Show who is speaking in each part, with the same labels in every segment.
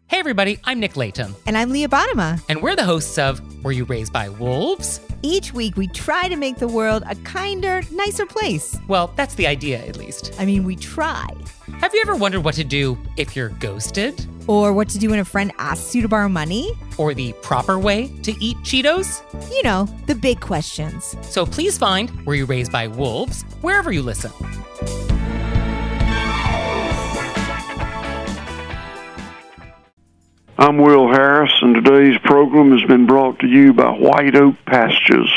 Speaker 1: Hey everybody, I'm Nick Layton.
Speaker 2: And I'm Leah Bottima.
Speaker 1: And we're the hosts of Were You Raised by Wolves?
Speaker 2: Each week we try to make the world a kinder, nicer place.
Speaker 1: Well, that's the idea, at least.
Speaker 2: I mean, we try.
Speaker 1: Have you ever wondered what to do if you're ghosted?
Speaker 2: Or what to do when a friend asks you to borrow money?
Speaker 1: Or the proper way to eat Cheetos?
Speaker 2: You know, the big questions.
Speaker 1: So please find Were You Raised by Wolves wherever you listen.
Speaker 3: I'm Will Harris, and today's program has been brought to you by White Oak Pastures.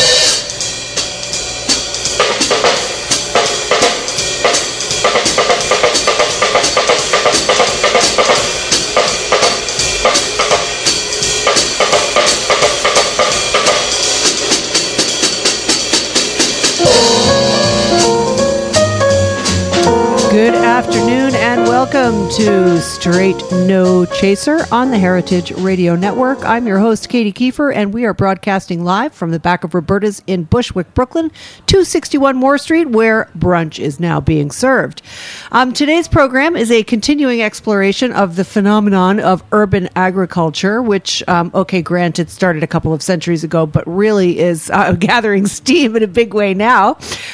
Speaker 4: Good afternoon and welcome to Straight No Chaser on the Heritage Radio Network. I'm your host, Katie Kiefer, and we are broadcasting live from the back of Roberta's in Bushwick, Brooklyn, 261 Moore Street, where brunch is now being served. Today's program is a continuing exploration of the phenomenon of urban agriculture, which, granted, started a couple of centuries ago, but really is gathering steam in a big way now,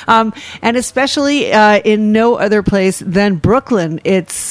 Speaker 4: and especially in no other place than Brooklyn. It's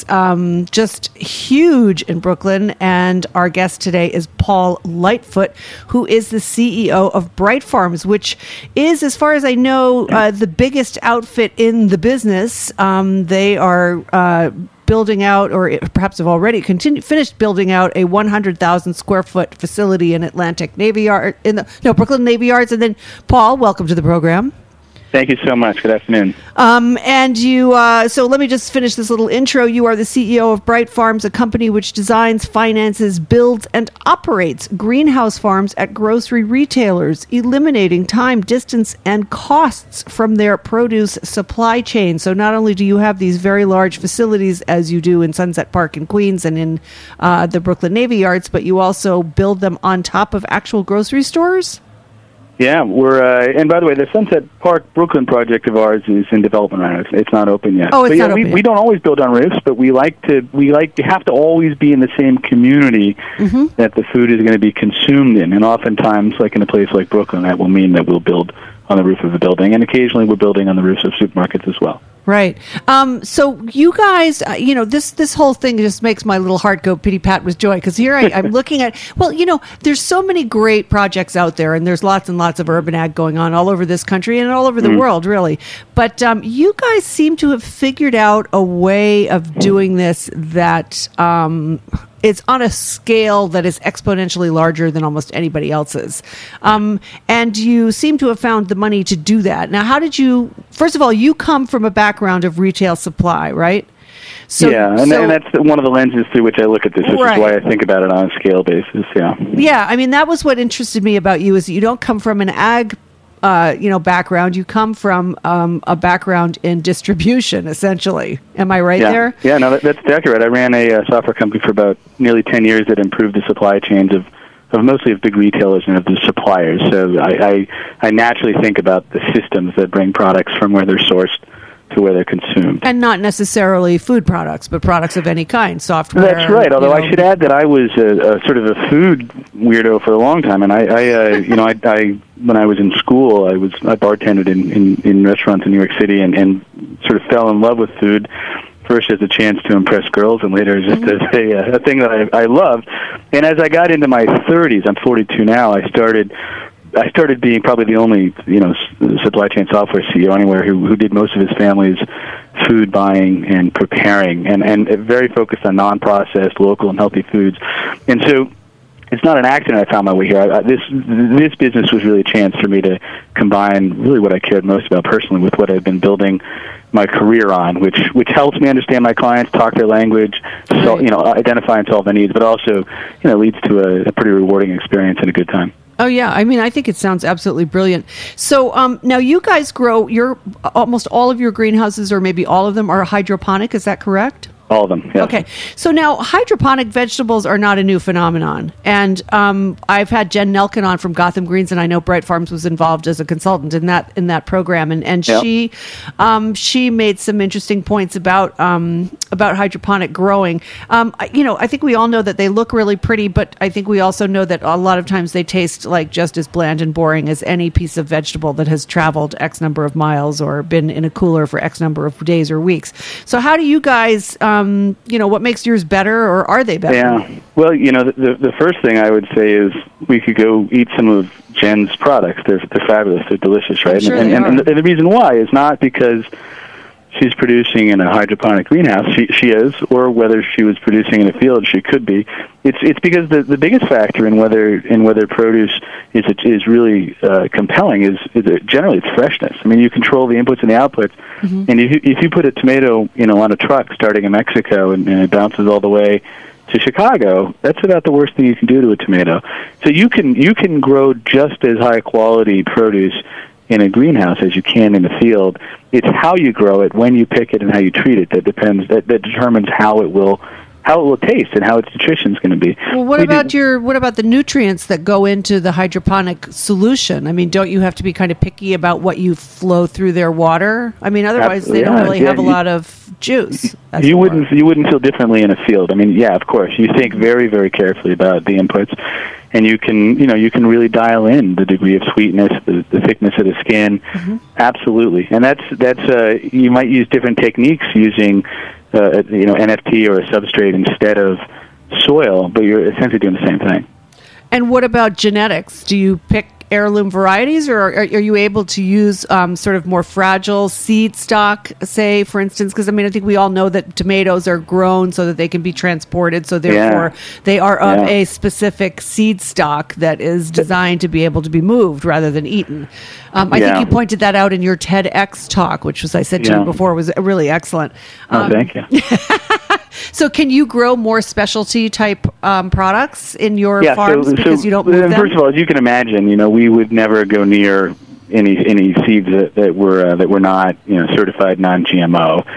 Speaker 4: just huge in Brooklyn, and our guest today is Paul Lightfoot, who is the CEO of Bright Farms, which is, as far as I know, the biggest outfit in the business. They are building out, or perhaps have already finished building out, a 100,000 square foot facility in Atlantic Navy Yard, Brooklyn Navy Yards. And then, Paul, welcome to the program.
Speaker 5: Thank you so much. Good afternoon.
Speaker 4: And you, so let me just finish this little intro. You are the CEO of Bright Farms, a company which designs, finances, builds, and operates greenhouse farms at grocery retailers, eliminating time, distance, and costs from their produce supply chain. So not only do you have these very large facilities, as you do in Sunset Park in Queens and in the Brooklyn Navy Yards, but you also build them on top of actual grocery stores?
Speaker 5: Yeah, we're, and by the way, the Sunset Park Brooklyn project of ours is in development right now. It's not open yet.
Speaker 4: Oh, it's not open yet.
Speaker 5: We don't always build on roofs, but we have to always be in the same community that the food is going to be consumed in. And oftentimes, like in a place like Brooklyn, that will mean that we'll build on the roof of a building. And occasionally we're building on the roofs of supermarkets as well.
Speaker 4: Right. So you guys, this whole thing just makes my little heart go pity-pat with joy, because here I'm looking at, there's so many great projects out there, and there's lots and lots of urban ag going on all over this country and all over the world, really. But you guys seem to have figured out a way of doing this that it's on a scale that is exponentially larger than almost anybody else's. And you seem to have found the money to do that. Now, first of all, you come from a background of retail supply, right?
Speaker 5: And that's one of the lenses through which I look at this, which is why I think about it on a scale basis,
Speaker 4: Yeah, I mean, that was what interested me about you, is that you don't come from an ag background. You come from a background in distribution, essentially. Am I right there?
Speaker 5: Yeah, no, that's exactly right. I ran a software company for about nearly 10 years that improved the supply chains of mostly of big retailers and of the suppliers. So I naturally think about the systems that bring products from where they're sourced to where they're consumed.
Speaker 4: And not necessarily food products, but products of any kind, software.
Speaker 5: That's right, although I should add that I was a sort of a food weirdo for a long time, and I when I was in school, I bartended in restaurants in New York City and sort of fell in love with food, first as a chance to impress girls, and later just as a thing that I loved. And as I got into my 30s, I'm 42 now, I started being probably the only, supply chain software CEO anywhere who did most of his family's food buying and preparing, and very focused on non-processed, local, and healthy foods. And so it's not an accident I found my way here. This business was really a chance for me to combine really what I cared most about personally with what I've been building my career on, which helps me understand my clients, talk their language, identify and solve their needs, but also leads to a pretty rewarding experience and a good time.
Speaker 4: Oh, yeah. I mean, I think it sounds absolutely brilliant. So now you guys grow, almost all of your greenhouses, or maybe all of them, are hydroponic. Is that correct?
Speaker 5: All of them, yeah.
Speaker 4: Okay. So now hydroponic vegetables are not a new phenomenon. And I've had Jen Nelkin on from Gotham Greens, and I know Bright Farms was involved as a consultant in that program. And she made some interesting points about hydroponic growing. I think we all know that they look really pretty, but I think we also know that a lot of times they taste like just as bland and boring as any piece of vegetable that has traveled X number of miles or been in a cooler for X number of days or weeks. So how do you guys... what makes yours better, or are they better?
Speaker 5: Yeah. Well, the first thing I would say is we could go eat some of Jen's products. They're fabulous. They're delicious, right?
Speaker 4: Sure
Speaker 5: and the reason why is not because she's producing in a hydroponic greenhouse. She is, or whether she was producing in a field, she could be. It's because the biggest factor in whether produce is really compelling is generally it's freshness. I mean, you control the inputs and the outputs, and if you put a tomato on a truck starting in Mexico and it bounces all the way to Chicago, that's about the worst thing you can do to a tomato. So you can grow just as high quality produce in a greenhouse as you can in the field. It's how you grow it, when you pick it, and how you treat it that determines how it will taste and how its nutrition is going to be.
Speaker 4: Well, what about the nutrients that go into the hydroponic solution? I mean, don't you have to be kind of picky about what you flow through their water? I mean, otherwise they don't really have a lot of juice.
Speaker 5: You wouldn't feel differently in a field. I mean, yeah, of course. You think very, very carefully about the inputs, and you can really dial in the degree of sweetness, the thickness of the skin. Absolutely. And that's you might use different techniques using NFT or a substrate instead of soil, but you're essentially doing the same thing.
Speaker 4: And what about genetics? Do you pick heirloom varieties, or are you able to use sort of more fragile seed stock, say, for instance? Because, I mean, I think we all know that tomatoes are grown so that they can be transported, so therefore they are of a specific seed stock that is designed to be able to be moved rather than eaten. I think you pointed that out in your TEDx talk, which, as I said to you before, was really excellent.
Speaker 5: Thank you.
Speaker 4: So can you grow more specialty type products in your farms because you don't move them?
Speaker 5: First of all, as you can imagine, we would never go near any seeds that were not certified non-GMO.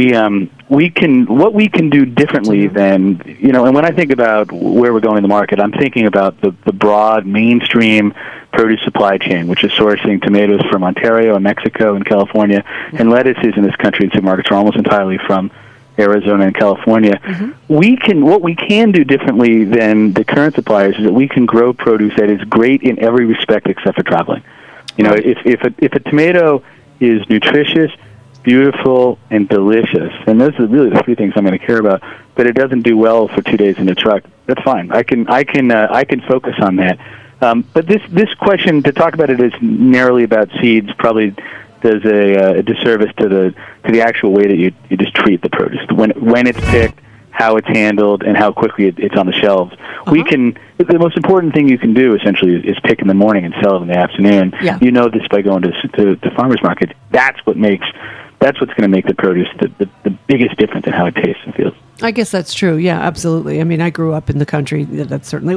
Speaker 5: What we can do differently than and when I think about where we're going in the market, I'm thinking about the broad mainstream produce supply chain, which is sourcing tomatoes from Ontario and Mexico and California, and lettuces in this country and supermarkets are almost entirely from Arizona and California. What we can do differently than the current suppliers is that we can grow produce that is great in every respect except for traveling. If a tomato is nutritious, beautiful, and delicious, and those are really the three things I'm going to care about, but it doesn't do well for 2 days in the truck, that's fine. I can focus on that. But this question, to talk about it as narrowly about seeds, probably does a disservice to the actual way that you just treat the produce. When it's picked, how it's handled, and how quickly it's on the shelves. The most important thing you can do essentially is pick in the morning and sell it in the afternoon. You know this by going to farmers market. That's what's going to make the produce the biggest difference in how it tastes and feels.
Speaker 4: I guess that's true. Yeah, absolutely. I mean, I grew up in the country. That's certainly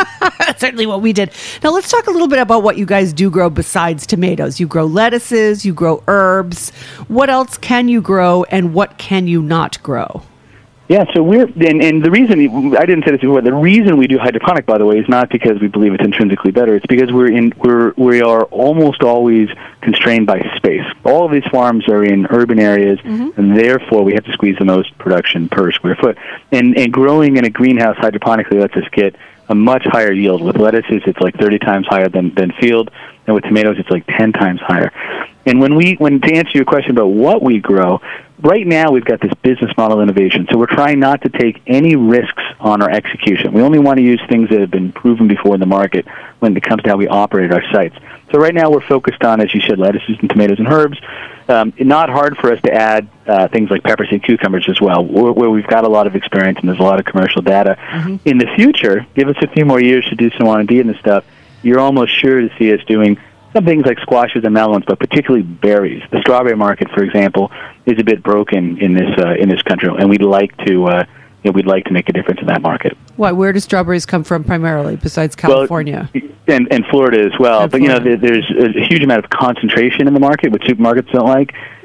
Speaker 4: what we did. Now, let's talk a little bit about what you guys do grow besides tomatoes. You grow lettuces, you grow herbs. What else can you grow, and what can you not grow?
Speaker 5: Yeah, so and the reason, I didn't say this before, the reason we do hydroponic, by the way, is not because we believe it's intrinsically better. It's because we are almost always constrained by space. All of these farms are in urban areas, and therefore we have to squeeze the most production per square foot. And growing in a greenhouse hydroponically lets us get a much higher yield. With lettuces, it's like 30 times higher than field, and with tomatoes, it's like 10 times higher. And to answer your question about what we grow, right now we've got this business model innovation, so we're trying not to take any risks on our execution. We only want to use things that have been proven before in the market when it comes to how we operate our sites. So right now we're focused on, as you said, lettuces and tomatoes and herbs. Not hard for us to add things like peppers and cucumbers as well, where we've got a lot of experience and there's a lot of commercial data. In the future, give us a few more years to do some R&D in this stuff, you're almost sure to see us doing some things like squashes and melons, but particularly berries. The strawberry market, for example, is a bit broken in this country, and we'd like to make a difference in that market.
Speaker 4: Why? Where do strawberries come from primarily, besides California?
Speaker 5: Well, and Florida as well. But there's a huge amount of concentration in the market, which supermarkets don't like.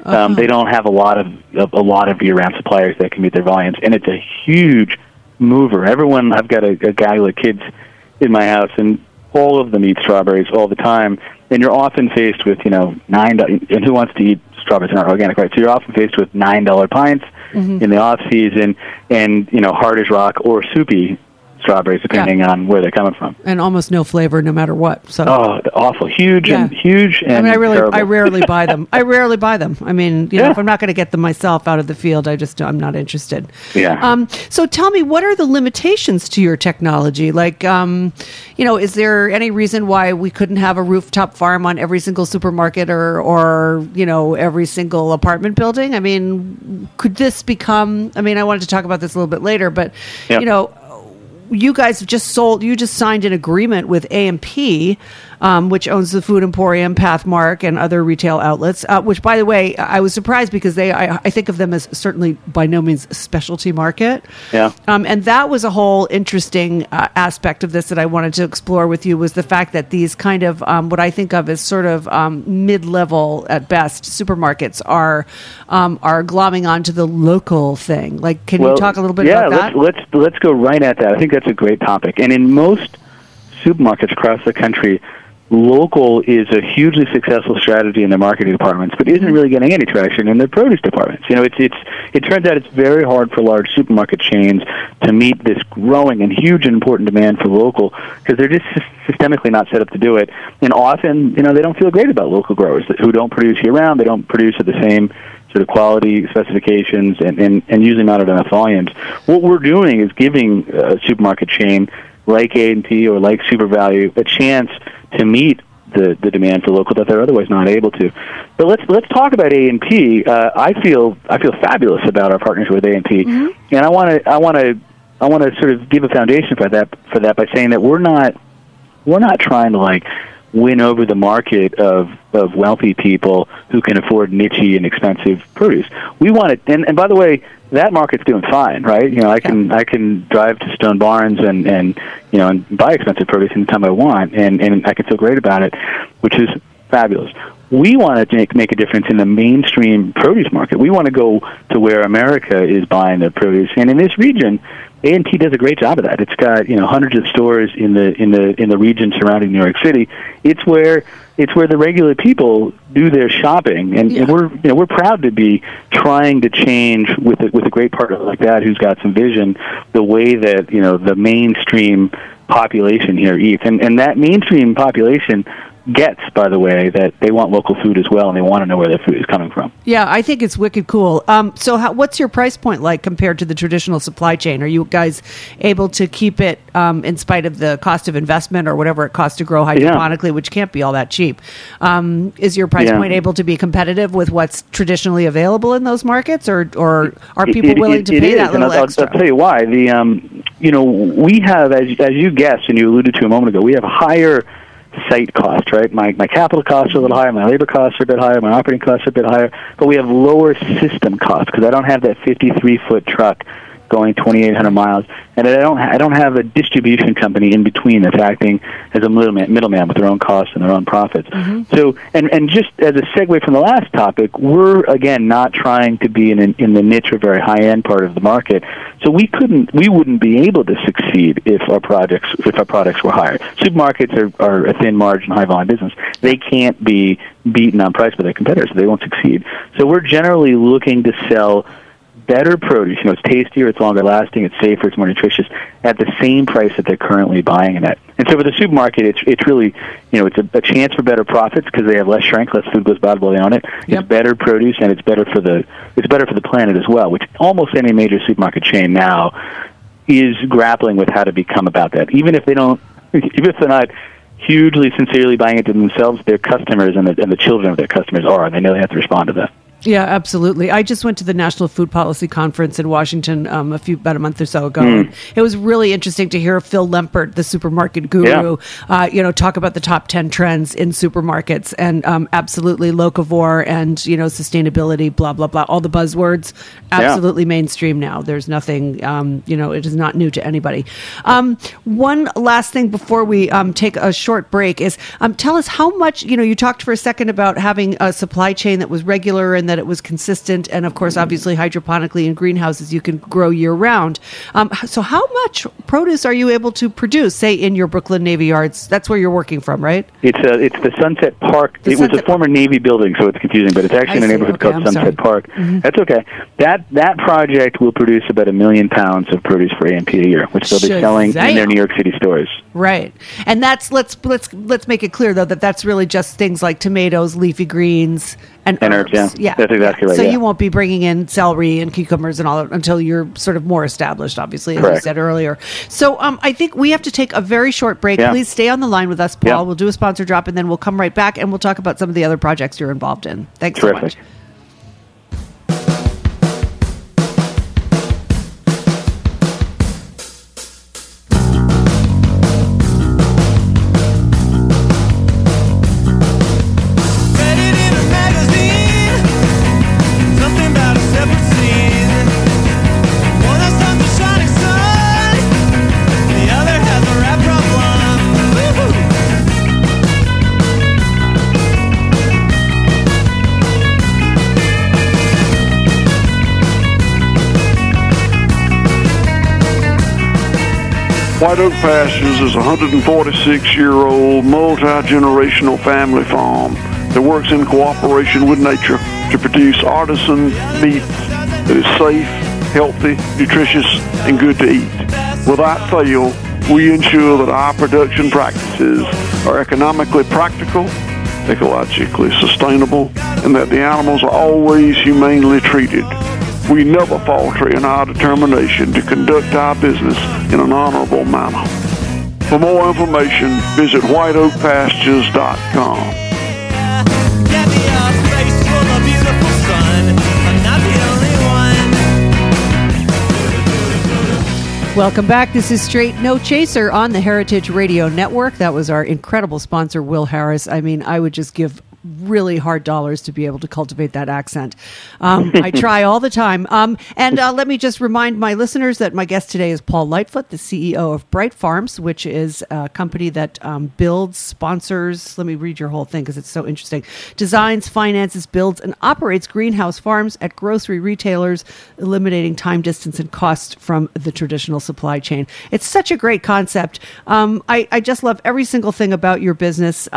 Speaker 5: They don't have a lot of year-round suppliers that can meet their volumes, and it's a huge mover. I've got a guy with kids in my house, and all of them eat strawberries all the time. And you're often faced with, $9, and who wants to eat strawberries that aren't organic, right? So you're often faced with $9 pints in the off season, and hard as rock or soupy strawberries, depending on where they're coming from,
Speaker 4: and almost no flavor, no matter what. So
Speaker 5: awful, huge. And I mean,
Speaker 4: I rarely buy them. I mean, if I'm not going to get them myself out of the field, I'm not interested.
Speaker 5: Yeah.
Speaker 4: So tell me, what are the limitations to your technology? Like, is there any reason why we couldn't have a rooftop farm on every single supermarket or every single apartment building? I mean, could this become? I mean, I wanted to talk about this a little bit later, but you guys have just signed an agreement with A&P, which owns the Food Emporium, Pathmark, and other retail outlets, which, by the way, I was surprised because I think of them as certainly by no means a specialty market.
Speaker 5: Yeah.
Speaker 4: And that was a whole interesting aspect of this that I wanted to explore with you, was the fact that these kind of what I think of as sort of mid-level at best supermarkets are glomming onto the local thing. Like, can you talk a little bit about that?
Speaker 5: Let's go right at that. I think that's a great topic. And in most supermarkets across the country, local is a hugely successful strategy in their marketing departments, but isn't really getting any traction in their produce departments. It turns out it's very hard for large supermarket chains to meet this growing and huge and important demand for local, because they're just systemically not set up to do it. And often, they don't feel great about local growers who don't produce year-round. They don't produce at the same sort of quality specifications and usually not at enough volumes. What we're doing is giving a supermarket chain like A&P or like Super Value a chance to meet the demand for local that they're otherwise not able to. But let's talk about A&P. I feel fabulous about our partnership with A&P, and I want to sort of give a foundation for that by saying that we're not trying to win over the market of wealthy people who can afford niche-y and expensive produce. We want it, and by the way, that market's doing fine, right? I can drive to Stone Barns and buy expensive produce anytime I want, and I can feel great about it, which is fabulous. We want to make a difference in the mainstream produce market. We want to go to where America is buying their produce, and in this region, A&P does a great job of that. It's got hundreds of stores in the region surrounding New York City. It's where the regular people do their shopping, and we're proud to be trying to change with a great partner like that who's got some vision, the way that the mainstream population here eats, and that mainstream population gets, by the way, that they want local food as well, and they want to know where their food is coming from.
Speaker 4: Yeah, I think it's wicked cool. So what's your price point like compared to the traditional supply chain? Are you guys able to keep it in spite of the cost of investment or whatever it costs to grow hydroponically, which can't be all that cheap? Is your price point able to be competitive with what's traditionally available in those markets, or are people willing to pay that little extra?
Speaker 5: I'll tell you why. We have, as you guessed and you alluded to a moment ago, we have a higher site cost, right? My capital costs are a little higher, my labor costs are a bit higher, my operating costs are a bit higher, but we have lower system costs because I don't have that 53-foot truck going 2,800 miles, and I don't have a distribution company in between that's acting as a middleman with their own costs and their own profits. So, and just as a segue from the last topic, we're again not trying to be in the niche or very high end part of the market. So we wouldn't be able to succeed if our products were higher. Supermarkets are a thin margin, high volume business. They can't be beaten on price by their competitors, so they won't succeed. So we're generally looking to sell better produce. It's tastier, it's longer lasting, it's safer, it's more nutritious at the same price that they're currently buying it at. And so for the supermarket, it's really, it's a chance for better profits because they have less shrink, less food goes bad while they own it. Yep. It's better produce, and it's better for the planet as well, which almost any major supermarket chain now is grappling with how to become about that. Even if they're not hugely sincerely buying it to themselves, their customers and the children of their customers are, and they know they have to respond to that.
Speaker 4: Yeah, absolutely. I just went to the National Food Policy Conference in Washington about a month or so ago. And it was really interesting to hear Phil Lempert, the supermarket guru, talk about the top 10 trends in supermarkets, and absolutely locavore and sustainability, blah blah blah, all the buzzwords, absolutely mainstream now. There's nothing, it is not new to anybody. One last thing before we take a short break is tell us how much. You talked for a second about having a supply chain that was regular and that that it was consistent, and of course, obviously, hydroponically in greenhouses, you can grow year-round. So how much produce are you able to produce, say, in your Brooklyn Navy Yards? That's where you're working from, right?
Speaker 5: It's the Sunset Park. It was a former Navy building, so it's confusing, but it's actually in a neighborhood called Sunset Park. Mm-hmm. That's okay. That project will produce about 1 million pounds of produce for AMP a year, which they'll be selling in their New York City stores.
Speaker 4: Right, and that's let's make it clear though that that's really just things like tomatoes, leafy greens, and herbs.
Speaker 5: Yeah, that's exactly right.
Speaker 4: So you won't be bringing in celery and cucumbers and all that until you're sort of more established, obviously, as you said earlier. So I think we have to take a very short break. Yeah. Please stay on the line with us, Paul. Yeah. We'll do a sponsor drop, and then we'll come right back, and we'll talk about some of the other projects you're involved in. Thanks so much.
Speaker 3: White Oak Pastures is a 146-year-old, multi-generational family farm that works in cooperation with nature to produce artisan meat that is safe, healthy, nutritious, and good to eat. Without fail, we ensure that our production practices are economically practical, ecologically sustainable, and that the animals are always humanely treated. We never falter in our determination to conduct our business in an honorable manner. For more information, visit whiteoakpastures.com.
Speaker 4: Welcome back. This is Straight No Chaser on the Heritage Radio Network. That was our incredible sponsor, Will Harris. I mean, I would just give really hard dollars to be able to cultivate that accent. I try all the time. And let me just remind my listeners that my guest today is Paul Lightfoot, the CEO of Bright Farms, which is a company that builds, sponsors, let me read your whole thing because it's so interesting, designs, finances, builds, and operates greenhouse farms at grocery retailers, eliminating time, distance, and cost from the traditional supply chain. It's such a great concept. I just love every single thing about your business.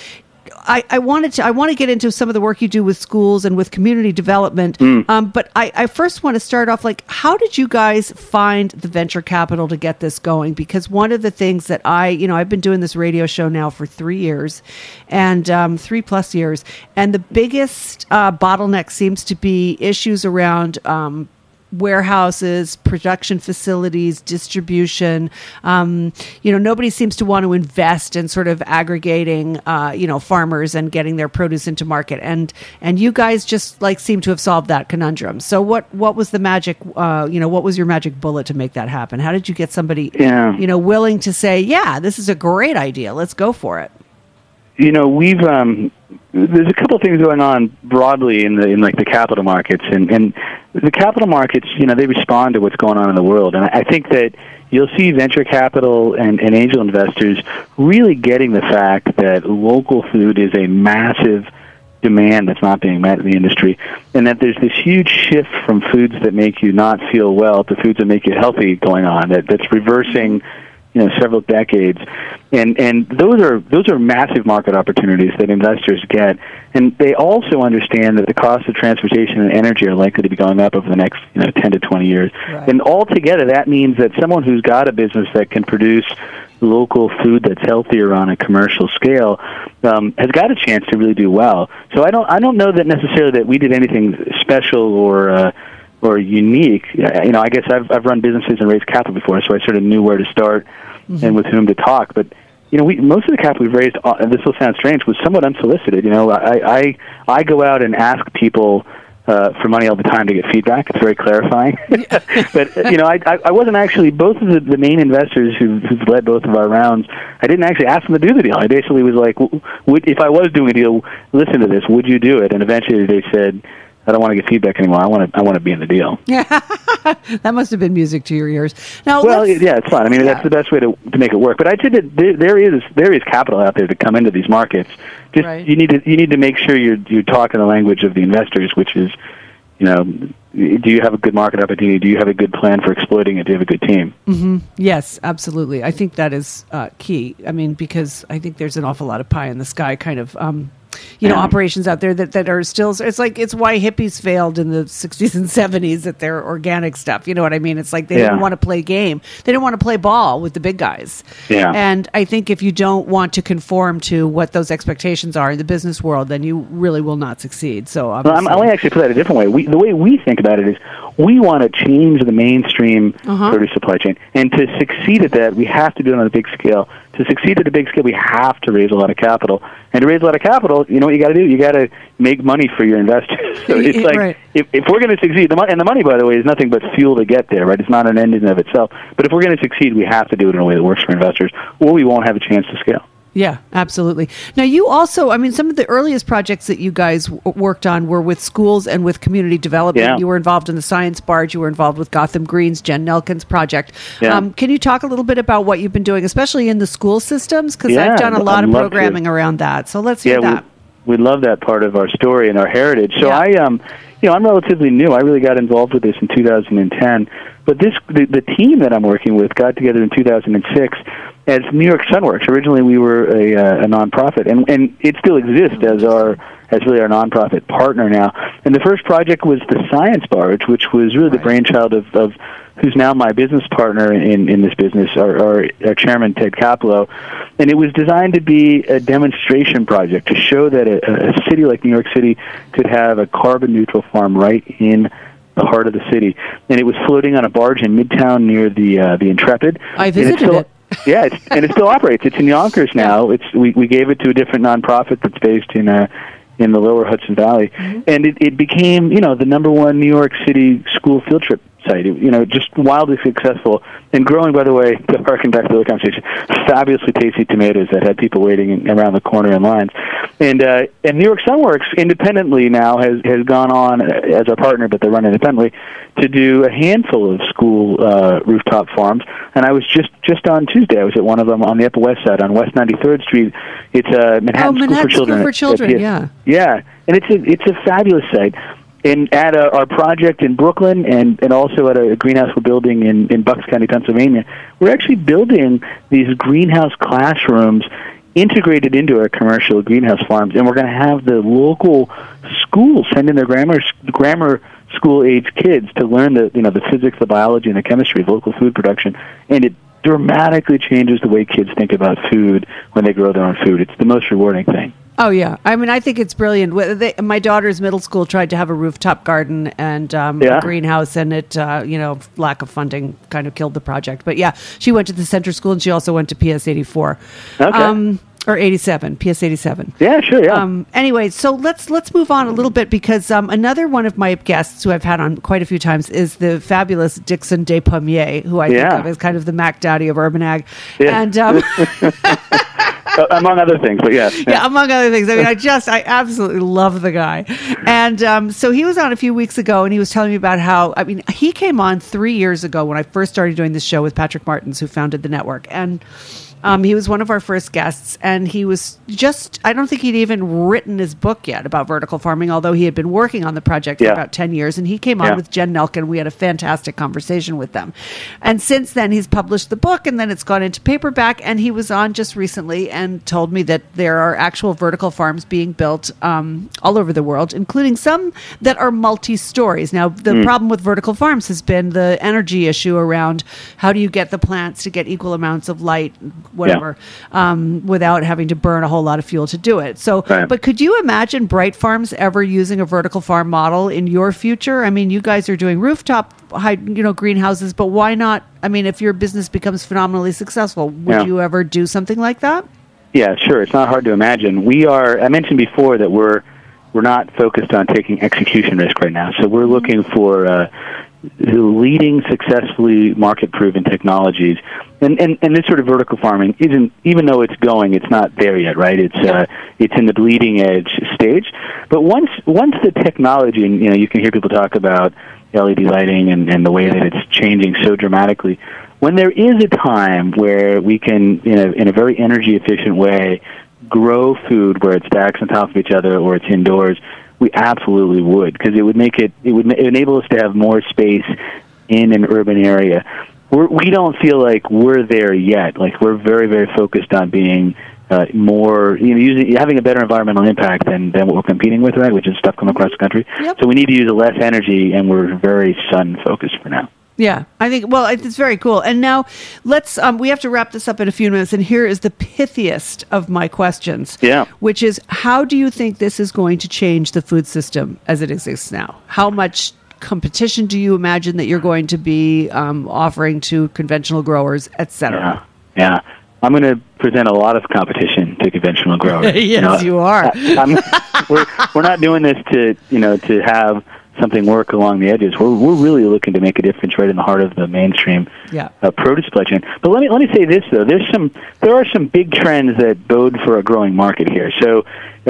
Speaker 4: I want to get into some of the work you do with schools and with community development. But I first want to start off, like, how did you guys find the venture capital to get this going? Because one of the things that I've been doing this radio show now for 3 years and 3+ years. And the biggest bottleneck seems to be issues around warehouses, production facilities, distribution. Nobody seems to want to invest in sort of aggregating, farmers and getting their produce into market. And you guys just seem to have solved that conundrum. So what was the magic, what was your magic bullet to make that happen? How did you get somebody, willing to say, yeah, this is a great idea. Let's go for it.
Speaker 5: We've, there's a couple of things going on broadly in the capital markets, and the capital markets, they respond to what's going on in the world. And I think that you'll see venture capital and angel investors really getting the fact that local food is a massive demand that's not being met in the industry, and that there's this huge shift from foods that make you not feel well to foods that make you healthy going on, that's reversing several decades, and those are massive market opportunities that investors get, and they also understand that the cost of transportation and energy are likely to be going up over the next 10 to 20 years, right. And altogether that means that someone who's got a business that can produce local food that's healthier on a commercial scale has got a chance to really do well. So I don't know that necessarily that we did anything special or unique. I guess I've run businesses and raised capital before, so I sort of knew where to start and with whom to talk. But most of the capital we've raised, and this will sound strange, was somewhat unsolicited. I go out and ask people for money all the time to get feedback. It's very clarifying. But I wasn't actually, both of the main investors who've led both of our rounds, I didn't actually ask them to do the deal. I basically was like, if I was doing a deal, listen to this, would you do it? And eventually they said, I don't want to get feedback anymore. I want to be in the deal.
Speaker 4: Yeah, that must have been music to your ears. Now,
Speaker 5: well, yeah, it's fun. I mean, that's the best way to make it work. But I'd say that there is capital out there to come into these markets. Just
Speaker 4: right.
Speaker 5: you need to make sure you're talking the language of the investors, which is, do you have a good market opportunity? Do you have a good plan for exploiting it? Do you have a good team?
Speaker 4: Mm-hmm. Yes, absolutely. I think that is key. I mean, because I think there's an awful lot of pie in the sky kind of operations out there that are still, it's why hippies failed in the 60s and 70s at their organic stuff. You know what I mean? It's like they didn't want to play game. They didn't want to play ball with the big guys.
Speaker 5: Yeah.
Speaker 4: And I think if you don't want to conform to what those expectations are in the business world, then you really will not succeed. So obviously,
Speaker 5: I'll actually put that a different way. The way we think about it is we want to change the mainstream produce supply chain. And to succeed at that, we have to do it on a big scale. To succeed at a big scale, we have to raise a lot of capital. And to raise a lot of capital, you know what you got to do? You got to make money for your investors. So it's like,
Speaker 4: right.
Speaker 5: if we're going to succeed, and the money, by the way, is nothing but fuel to get there, right? It's not an end in of itself. But if we're going to succeed, we have to do it in a way that works for investors, or we won't have a chance to scale.
Speaker 4: Yeah, absolutely. Now, you also, I mean, some of the earliest projects that you guys worked on were with schools and with community development.
Speaker 5: Yeah.
Speaker 4: You were involved in the Science Barge. You were involved with Gotham Green's Jen Nelkin's project.
Speaker 5: Yeah.
Speaker 4: Can you talk a little bit about what you've been doing, especially in the school systems? Because I've done a lot of programming around that. So let's hear that.
Speaker 5: We love that part of our story and our heritage. So
Speaker 4: Yeah.
Speaker 5: I'm relatively new. I really got involved with this in 2010. But the team that I'm working with got together in 2006 as New York Sunworks. Originally, we were a nonprofit, and it still exists as really our nonprofit partner now. And the first project was the Science Barge, which was really the brainchild of who's now my business partner in this business, our chairman, Ted Capello. And it was designed to be a demonstration project to show that a city like New York City could have a carbon-neutral farm right in the heart of the city. And it was floating on a barge in Midtown near the Intrepid.
Speaker 4: I visited it.
Speaker 5: Yeah, it still operates. It's in Yonkers now. We gave it to a different nonprofit that's based in the lower Hudson Valley, and it became the number one New York City school field trip site. Just wildly successful and growing. By the way, to harken back to the conversation, fabulously tasty tomatoes that had people waiting around the corner in lines. And New York Sunworks independently now has gone on as our partner, but they run independently, to do a handful of school rooftop farms. And I was just on Tuesday. I was at one of them on the Upper West Side on West 93rd Street. It's a Manhattan School for Children.
Speaker 4: School for Children, yeah.
Speaker 5: Yeah, and it's a fabulous site. And at our project in Brooklyn and also at a greenhouse we're building in Bucks County, Pennsylvania, we're actually building these greenhouse classrooms integrated into our commercial greenhouse farms, and we're going to have the local schools send in their grammar school age kids to learn the physics, the biology, and the chemistry of local food production, and it dramatically changes the way kids think about food when they grow their own food. It's the most rewarding thing.
Speaker 4: Oh, yeah. I mean, I think it's brilliant. My daughter's middle school tried to have a rooftop garden and a greenhouse, and it, lack of funding kind of killed the project. But, yeah, she went to the Center School, and she also went to PS 84.
Speaker 5: Okay.
Speaker 4: Or 87, PS 87.
Speaker 5: Yeah, sure, yeah.
Speaker 4: Anyway, so let's move on a little bit because another one of my guests who I've had on quite a few times is the fabulous Dixon Despommier, who I think of as kind of the Mac Daddy of Urban Ag.
Speaker 5: Yeah.
Speaker 4: And
Speaker 5: among other things, but yeah.
Speaker 4: Yeah, among other things. I mean, I absolutely love the guy. And so he was on a few weeks ago, and he was telling me about how, I mean, he came on 3 years ago when I first started doing this show with Patrick Martins, who founded the network. And he was one of our first guests, and he was I don't think he'd even written his book yet about vertical farming, although he had been working on the project for about 10 years. And he came on with Jen Nelkin. We had a fantastic conversation with them. And since then, he's published the book, and then it's gone into paperback. And he was on just recently and told me that there are actual vertical farms being built all over the world, including some that are multi-stories. Now, the problem with vertical farms has been the energy issue around how do you get the plants to get equal amounts of light, whatever, without having to burn a whole lot of fuel to do it. So, but could you imagine Bright Farms ever using a vertical farm model in your future? I mean, you guys are doing rooftop, greenhouses, but why not? I mean, if your business becomes phenomenally successful, would you ever do something like that?
Speaker 5: Yeah, sure. It's not hard to imagine. I mentioned before that we're not focused on taking execution risk right now. So we're looking for leading successfully market-proven technologies. And this sort of vertical farming isn't, even though it's not there yet, right? It's in the bleeding edge stage. But once the technology, and you can hear people talk about LED lighting and the way that it's changing so dramatically, when there is a time where we can, in a very energy efficient way, grow food where it stacks on top of each other or it's indoors, we absolutely would, because it would enable us to have more space in an urban area. We don't feel like we're there yet. Like, we're very, very focused on being more, having a better environmental impact than what we're competing with, right? Which is stuff coming across the country.
Speaker 4: Yep.
Speaker 5: So we need to use less energy, and we're very sun focused for now.
Speaker 4: Yeah, I think, well, it's very cool. And now let's, we have to wrap this up in a few minutes. And here is the pithiest of my questions.
Speaker 5: Yeah.
Speaker 4: Which is, how do you think this is going to change the food system as it exists now? How much competition do you imagine that you're going to be offering to conventional growers, et cetera?
Speaker 5: Yeah. I'm going to present a lot of competition to conventional growers.
Speaker 4: Yes, you are.
Speaker 5: We're not doing this to have something work along the edges. We're really looking to make a difference right in the heart of the mainstream produce supply chain. But let me say this though: there are some big trends that bode for a growing market here. So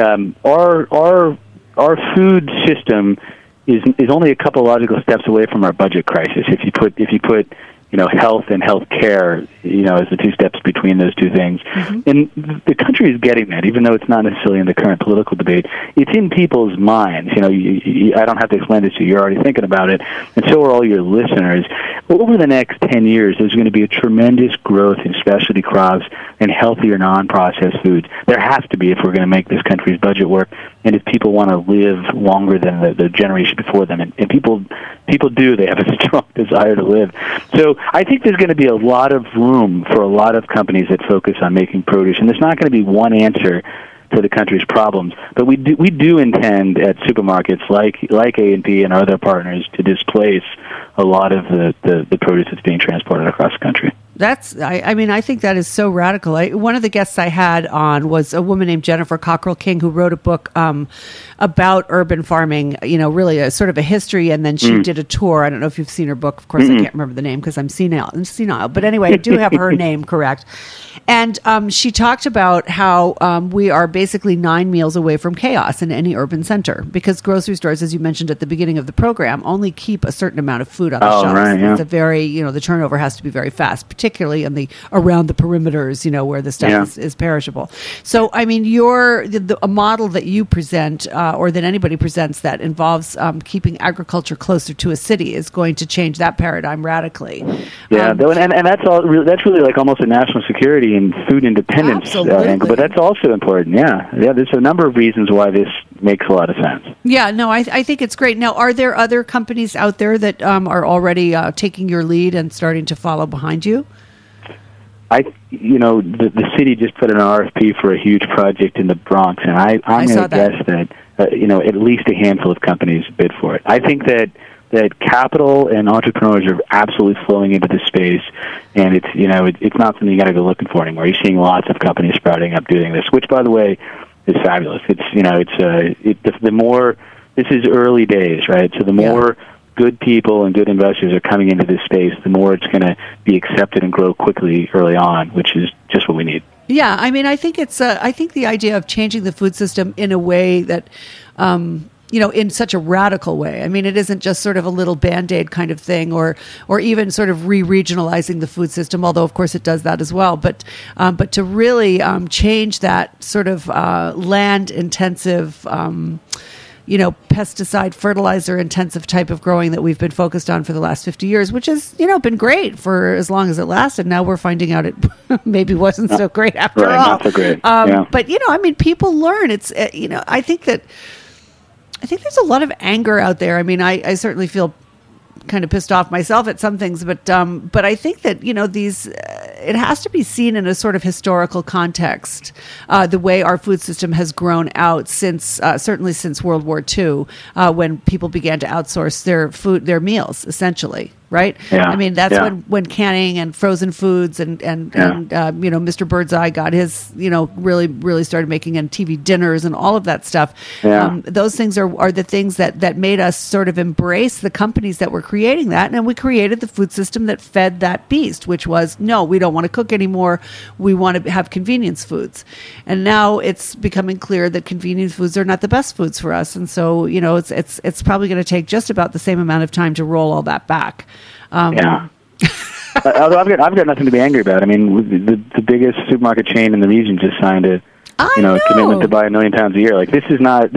Speaker 5: our food system is only a couple logical steps away from our budget crisis. If you put health and health care, as the two steps between those two things. Mm-hmm. And the country is getting that, even though it's not necessarily in the current political debate. It's in people's minds. I don't have to explain this to you. You're already thinking about it, and so are all your listeners. Over the next 10 years, there's going to be a tremendous growth in specialty crops and healthier non-processed foods. There has to be if we're going to make this country's budget work, and if people want to live longer than the generation before them. And people do. They have a strong desire to live. So I think there's going to be a lot of room for a lot of companies that focus on making produce, and there's not going to be one answer to the country's problems. But we do intend at supermarkets like A&P and our other partners to displace a lot of the produce that's being transported across the country.
Speaker 4: I think that is so radical. One of the guests I had on was a woman named Jennifer Cockrell King, who wrote a book about urban farming, really a sort of a history, and then she did a tour. I don't know if you've seen her book. Of course, I can't remember the name because I'm senile. But anyway, I do have her name correct. And she talked about how we are basically 9 meals away from chaos in any urban center, because grocery stores, as you mentioned at the beginning of the program, only keep a certain amount of food on the shelves. Right, yeah. It's a very, the turnover has to be very fast, particularly around the perimeters, where the stuff is perishable. So, I mean, a model that you present, or that anybody presents, that involves keeping agriculture closer to a city is going to change that paradigm radically.
Speaker 5: Yeah, and that's all. That's really like almost a national security and food independence angle, but that's also important. Yeah. There's a number of reasons why this makes a lot of sense. Yeah, no, I think it's great. Now, are there other companies out there that are already taking your lead and starting to follow behind you? The city just put an RFP for a huge project in the Bronx, and I'm going to guess that at least a handful of companies bid for it. I think that capital and entrepreneurs are absolutely flowing into this space, and it's not something you got to go looking for anymore. You're seeing lots of companies sprouting up doing this, which, by the way, is fabulous. The more, this is early days, right? So the more good people and good investors are coming into this space, the more it's going to be accepted and grow quickly early on, which is just what we need. Yeah, I mean, I think I think the idea of changing the food system in a way that, in such a radical way. I mean, it isn't just sort of a little Band-Aid kind of thing, or even sort of re-regionalizing the food system, although of course it does that as well. But to really change that sort of land-intensive, pesticide, fertilizer-intensive type of growing that we've been focused on for the last 50 years, which has, been great for as long as it lasted. Now we're finding out it maybe wasn't so great after all. Not so great. But, people learn. It's, I think there's a lot of anger out there. I mean, I certainly feel kind of pissed off myself at some things, but I think that it has to be seen in a sort of historical context. The way our food system has grown out certainly since World War II, when people began to outsource their meals essentially.
Speaker 4: right?
Speaker 5: Yeah.
Speaker 4: I mean, that's
Speaker 5: Yeah.
Speaker 4: when canning and frozen foods and Mr. Birdseye got his, really started making and TV dinners and all of that stuff.
Speaker 5: Yeah.
Speaker 4: Those things are the things that made us sort of embrace the companies that were creating that. And we created the food system that fed that beast, which was, no, we don't want to cook anymore. We want to have convenience foods. And now it's becoming clear that convenience foods are not the best foods for us. And so, it's probably going to take just about the same amount of time to roll all that back.
Speaker 5: Yeah. Although I've got nothing to be angry about. I mean, the biggest supermarket chain in the region just signed a commitment to buy 1 million pounds a year. Like this is,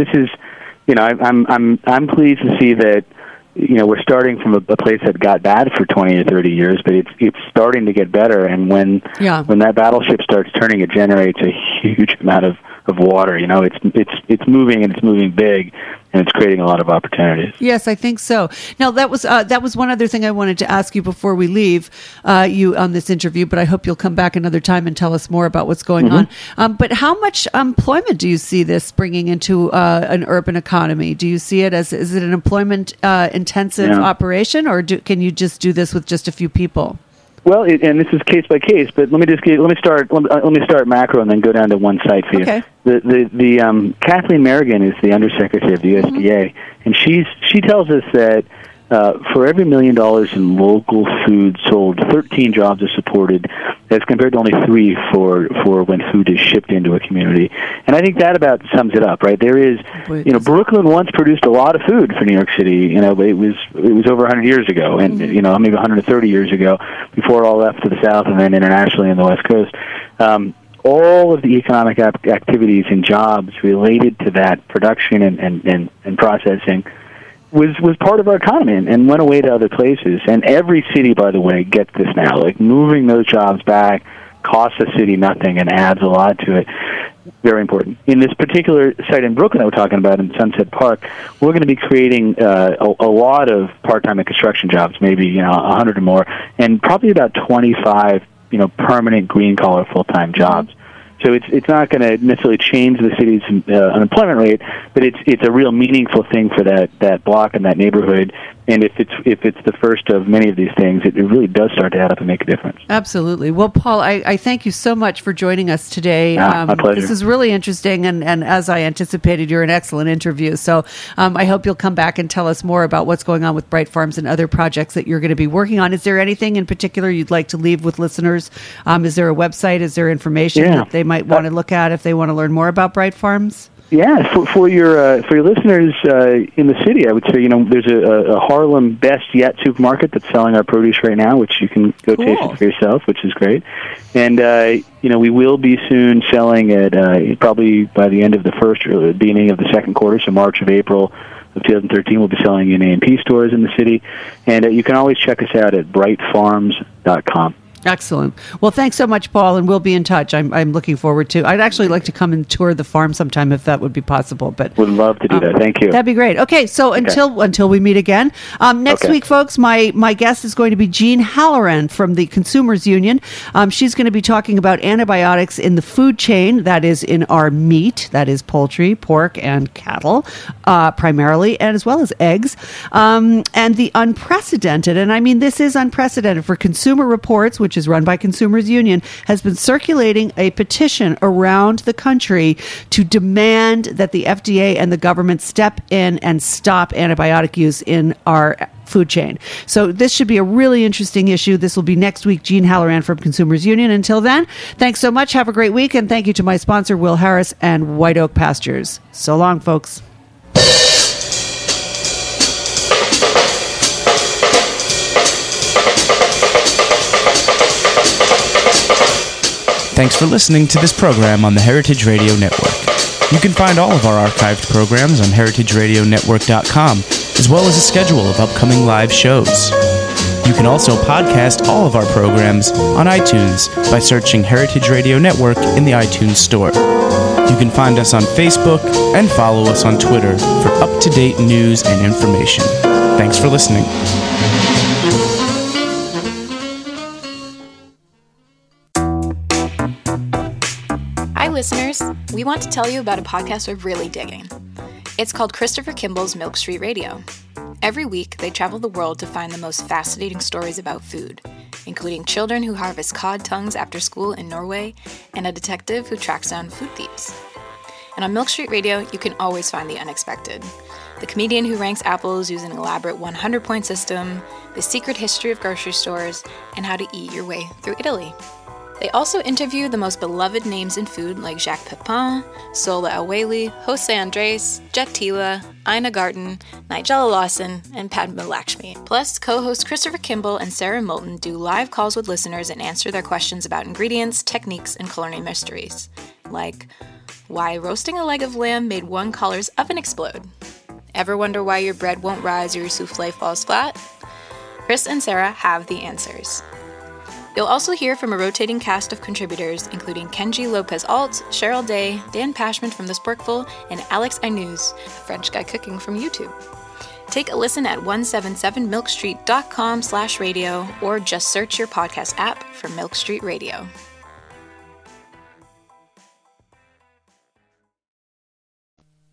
Speaker 5: I'm pleased to see that, we're starting from a place that got bad for 20 or 30 years, but it's starting to get better. And when that battleship starts turning, it generates a huge amount of water. It's moving, and it's moving big, and it's creating a lot of opportunities.
Speaker 4: Yes, I think so. Now, that was one other thing I wanted to ask you before we leave you on this interview, but I hope you'll come back another time and tell us more about what's going on. But how much employment do you see this bringing into an urban economy? Do you see it is it an employment intensive operation, or can you just do this with just a few people?
Speaker 5: Well, and this is case by case, but let me start macro and then go down to one site for you.
Speaker 4: Okay.
Speaker 5: The Kathleen Merrigan is the undersecretary of the USDA, and she tells us that for every $1 million in local food sold, 13 jobs are supported, as compared to only 3 for when food is shipped into a community. And I think that about sums it up, right? There is, Brooklyn once produced a lot of food for New York City. But it was over 100 years ago, and maybe 130 years ago, before it all left to the south and then internationally on the West Coast. All of the economic activities and jobs related to that production and processing was part of our economy and went away to other places. And every city, by the way, gets this now. Like, moving those jobs back costs the city nothing and adds a lot to it. Very important. In this particular site in Brooklyn that we're talking about in Sunset Park, we're going to be creating a lot of part-time and construction jobs, maybe 100 or more, and probably about 25 permanent green-collar full-time jobs. So it's not going to necessarily change the city's unemployment rate, but it's a real meaningful thing for that block and that neighborhood. And if it's the first of many of these things, it really does start to add up and make a difference.
Speaker 4: Absolutely. Well, Paul, I thank you so much for joining us today.
Speaker 5: My pleasure.
Speaker 4: This is really interesting, and as I anticipated, you're an excellent interview. So I hope you'll come back and tell us more about what's going on with Bright Farms and other projects that you're going to be working on. Is there anything in particular you'd like to leave with listeners? Is there a website? Is there information that they might want to look at if they want to learn more about Bright Farms?
Speaker 5: Yeah, for your listeners in the city, I would say there's a Harlem Best Yet supermarket that's selling our produce right now, which you can go taste it for yourself, which is great. And we will be soon selling at probably by the end of the first or the beginning of the second quarter, so March of April of 2013, we'll be selling in A&P stores in the city. And you can always check us out at brightfarms.com.
Speaker 4: Excellent. Well, thanks so much, Paul, and we'll be in touch. I'm looking forward to. I'd actually like to come and tour the farm sometime if that would be possible. But
Speaker 5: would love to do that. Thank you.
Speaker 4: That'd be great. Okay, so until we meet again, next week, folks, my guest is going to be Jean Halloran from the Consumers Union. She's going to be talking about antibiotics in the food chain, that is in our meat, that is poultry, pork, and cattle, primarily, and as well as eggs, and the unprecedented, and I mean this is unprecedented, for Consumer Reports, which is run by Consumers Union, has been circulating a petition around the country to demand that the FDA and the government step in and stop antibiotic use in our food chain. So this should be a really interesting issue. This will be next week. Jean Halloran from Consumers Union. Until then, thanks so much. Have a great week. And thank you to my sponsor, Will Harris and White Oak Pastures. So long, folks.
Speaker 6: Thanks for listening to this program on the Heritage Radio Network. You can find all of our archived programs on heritageradionetwork.com, as well as a schedule of upcoming live shows. You can also podcast all of our programs on iTunes by searching Heritage Radio Network in the iTunes Store. You can find us on Facebook and follow us on Twitter for up-to-date news and information. Thanks for listening.
Speaker 7: Hi, listeners. We want to tell you about a podcast we're really digging. It's called Christopher Kimball's Milk Street Radio. Every week, they travel the world to find the most fascinating stories about food, including children who harvest cod tongues after school in Norway and a detective who tracks down food thieves. And on Milk Street Radio, you can always find the unexpected. The comedian who ranks apples using an elaborate 100-point system, the secret history of grocery stores, and how to eat your way through Italy. They also interview the most beloved names in food like Jacques Pepin, Sola El-Waylly, Jose Andres, Jet Tila, Ina Garten, Nigella Lawson, and Padma Lakshmi. Plus, co-hosts Christopher Kimball and Sarah Moulton do live calls with listeners and answer their questions about ingredients, techniques, and culinary mysteries. Like, why roasting a leg of lamb made one caller's oven explode? Ever wonder why your bread won't rise or your souffle falls flat? Chris and Sarah have the answers. You'll also hear from a rotating cast of contributors, including Kenji Lopez-Alt, Cheryl Day, Dan Pashman from The Sporkful, and Alex Aynuz, a French guy cooking from YouTube. Take a listen at 177milkstreet.com/radio or just search your podcast app for Milk Street Radio.